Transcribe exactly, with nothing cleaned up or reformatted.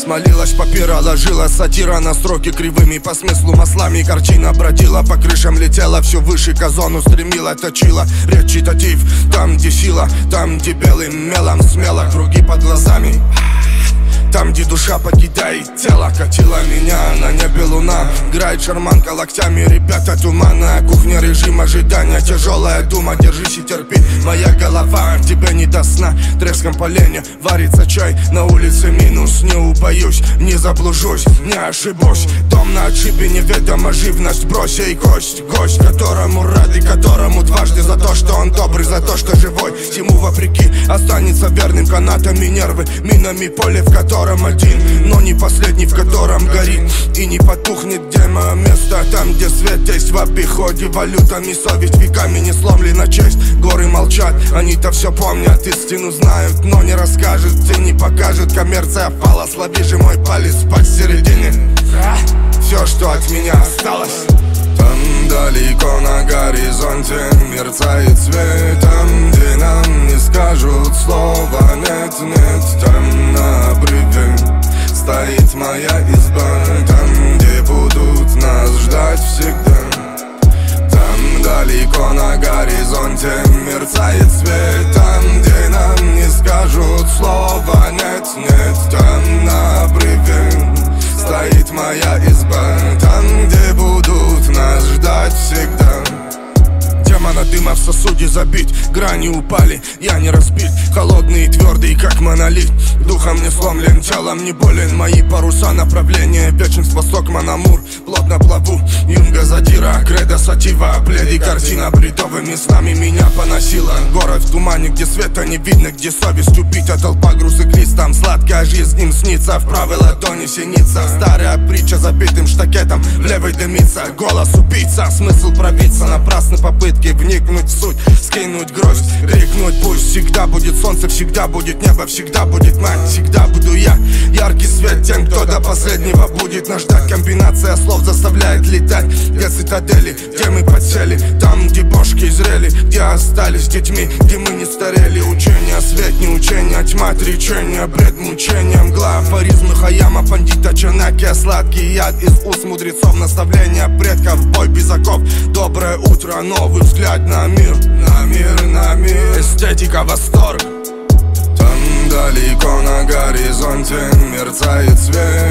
Смолилась папира, ложила сатира на строки кривыми по смыслу маслами. Картина бродила, по крышам летела все выше, к озону стремила, точила речитатив. Там, где сила, там, где белым мелом смело круги под глазами. Там, где душа покидает тело, катила меня на небе луна. Играет шарманка локтями, ребята туманная кухня, режим ожидания, тяжелая дума, держись и терпи. Моя голова, тебе не до сна, треском поленья варится чай. На улице минус, не убоюсь, не заблужусь, не ошибусь. Дом на отшибе, неведома живность, брось и кость. Гость, которому рады, которому дважды за то, что он добрый, за то, что живой. Всему вопреки останется верным канатами нервы, минами поле, в котором один, но не последний, в котором горит и не потухнет. Где мое место? Там, где свет есть в обиходе, валютами совесть, веками не сломлена честь. Горы молчат, они-то все помнят, истину знают, но не расскажут, и не покажут. Коммерция пала, слаби же мой палец посередине. Все, что от меня осталось. Там далеко на горизонте мерцает свет, там, где нам не скажут слова нет, нет. Там на обрыве стоит моя изба, там, где будут нас ждать всегда. Там далеко на горизонте мерцает свет, там, где нам не скажут слова нет, нет. Там на обрыве стоит моя изба, там, где будут нас ждать всегда. Демона дыма в сосуде забить, грани упали, я не разбит. Холодный и твердый, как монолит, духом не сломлен, телом не болен. Мои паруса направления, вечен с восток Манамур. Плотно плаву, юнга задира, кредо сатива, пледи картина бредовыми снами меня поносила. Город в тумане, где света не видно, где совесть убита, толпа груз и глист. Там сладкая жизнь им снится, в правой ладони синица. Старая притча забитым штакетом, в левой дымится. Голос убийца, смысл пробиться, напрасны попытки вникнуть в суть, скинуть гроздь, крикнуть пусть. Всегда будет солнце, всегда будет небо, всегда будет мать, всегда буду я. Яркий свет тем, кто до последнего будет нас ждать. Комбинация слов заставляет летать. Где цитадели, где мы подсели, там, где бошки зрели, где остались детьми, где мы не старели. Учение свет, не учение, тьма, отречение, бред, мучение, мгла. Афоризмы Хаяма, пандита Чанакия, сладкий яд из уст мудрецов, наставления предков, бой без оков. Доброе утро, новый взгляд на мир, на мир, на мир. Эстетика, восторг. Там далеко на горизонте мерцает свет,